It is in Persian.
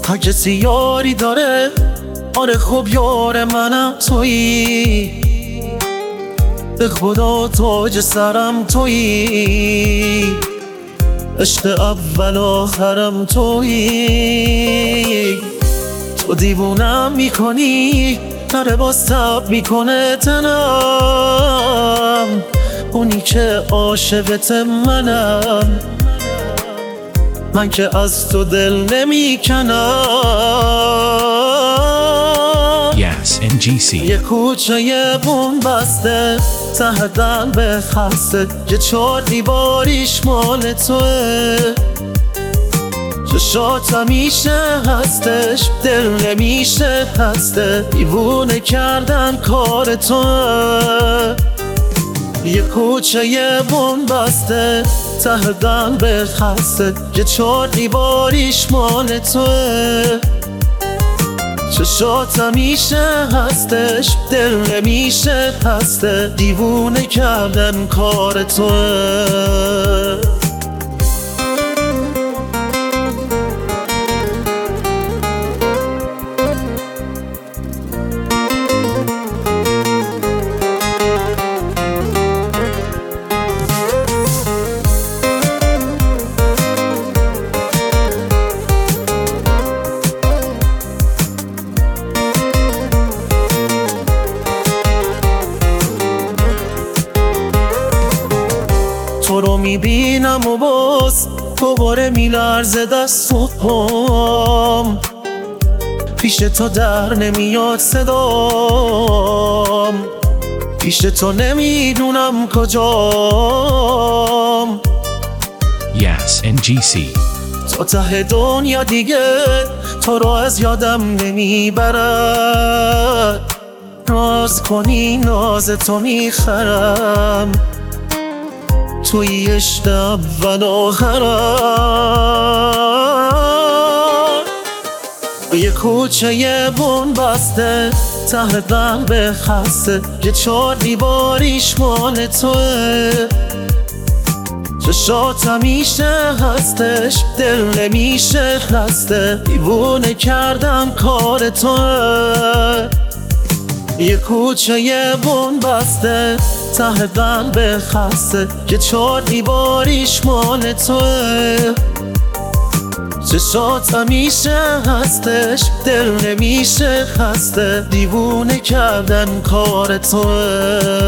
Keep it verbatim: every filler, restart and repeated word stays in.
تا کسی یاری داره، آره خب یار منم تویی، به خدا تاج سرم تویی، عشق اول آخرم تویی. تو دیوونم میکنی، داره باز تب میکنه تنم، اونی که عاشقت منم، من که از تو دل نمیکنم. Yes ان جی سی. یه کوچه یه بون بسته، ته قلب خسته، یه چار دیواریش مال توه، چشات همیشه هستش، دل نمیشه هسته، دیوونه کردن کار توه. یه کوچه یه بون بسته، ته قلب خسته، یه چار دیواریش مال توه، چشات همیشه هستش، دل نمیشه هسته، دیوونه کردن کار توه. تو رو میبینم و باز دوباره میلرزه دست و پام، پیش تو در نمیاد صدام، پیش تو نمیدونم کجام. Yes ان جی سی. تو ته دنیا دیگه تو رو از یادم نمیبرد، ناز کنی ناز تو میخرم، توی عشق اول آخرم. یه کوچه یه بون بسته، ته قلب خسته، یه چار دیواریش مال توه، چشات همیشه هستش، دل نمیشه خسته، دیوونه کردم کار توه. یه کوچه یه بون بسته، ته قلب خسته، یه چار دیواریش مال توه، چشات همیشه هستش، دل نمیشه خسته، دیوونه کردن کار توه.